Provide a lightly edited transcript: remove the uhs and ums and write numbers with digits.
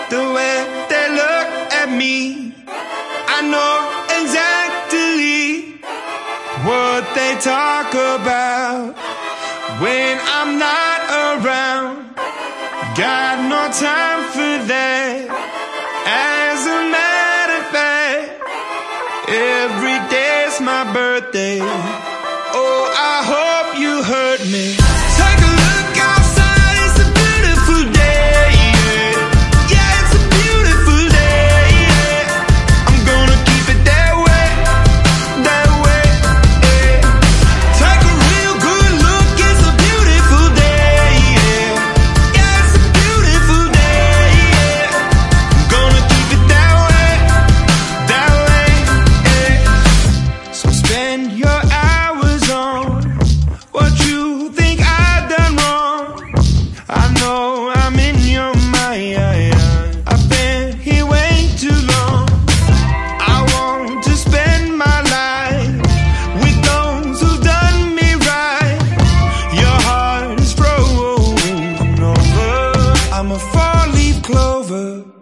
the way they look at me. I know exactly what they talk about when I'm not around. Got no time for that. As a matter of fact, every day's my birthday. Oh, I hope you heard me. Take a look outside, it's a beautiful day, yeah. Yeah, it's a beautiful day, yeah. I'm gonna keep it that way, yeah. Take a real good look, it's a beautiful day, yeah. Yeah, it's a beautiful day, yeah. I'm gonna keep it that way, yeah. So spend your hours on what you think I've done wrong. I know I'm in your mind. I've been here way too long. I want to spend my life with those who've done me right. Your heart is frozen over. I'm a four-leaf clover.